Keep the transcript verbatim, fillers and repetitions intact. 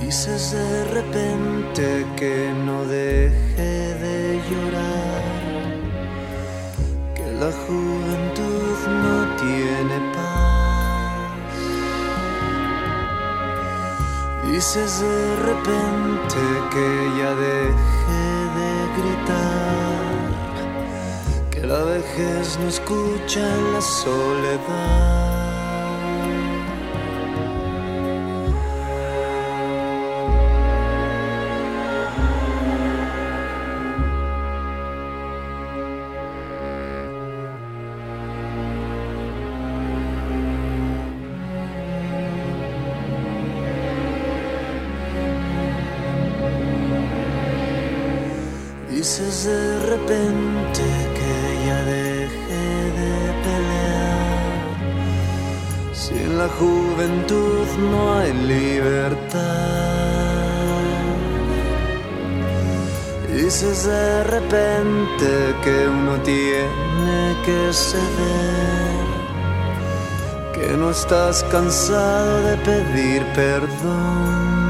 Dices de repente que no deje de llorar, que la juventud no tiene paz. Dices de repente que ya deje de gritar, que la vejez no escucha la soledad. Dices de repente que ya deje de pelear, si en la juventud no hay libertad. Dices de repente que uno tiene que ceder, que no estás cansado de pedir perdón.